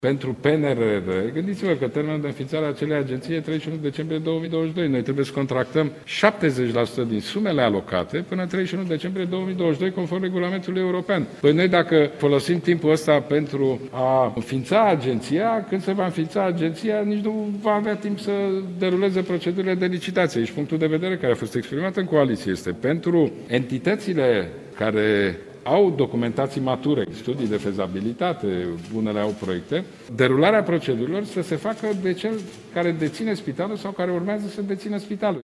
Pentru PNRR, gândiți-vă că termenul de înființare a acelei agenții e 31 decembrie 2022. Noi trebuie să contractăm 70% din sumele alocate până 31 decembrie 2022, conform regulamentului european. Păi noi dacă folosim timpul ăsta pentru a înființa agenția, când se va înființa agenția, nici nu va avea timp să deruleze procedurile de licitație. Și punctul de vedere care a fost exprimat în coaliție este pentru entitățile care au documentații mature, studii de fezabilitate, unele au proiecte, derularea procedurilor să se facă de cel care deține spitalul sau care urmează să dețină spitalul.